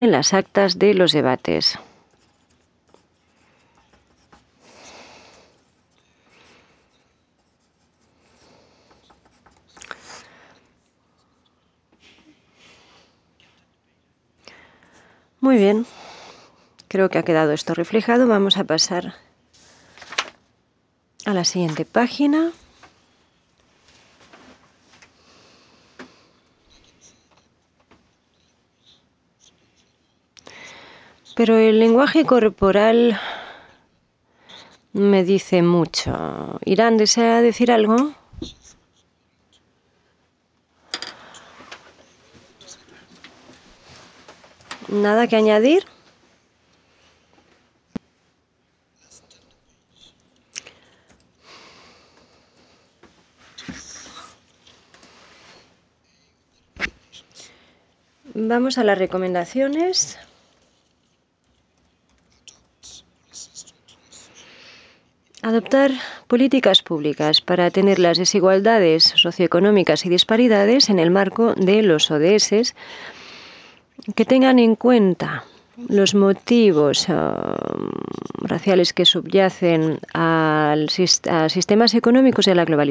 en las actas de los debates. Muy bien, creo que ha quedado esto reflejado. Vamos a pasar a la siguiente página. Pero el lenguaje corporal me dice mucho. ¿Irán desea decir algo? ¿Nada que añadir? Vamos a las recomendaciones. Adoptar políticas públicas para atender las desigualdades socioeconómicas y disparidades en el marco de los ODS, que tengan en cuenta los motivos raciales que subyacen a sistemas económicos y a la globalización.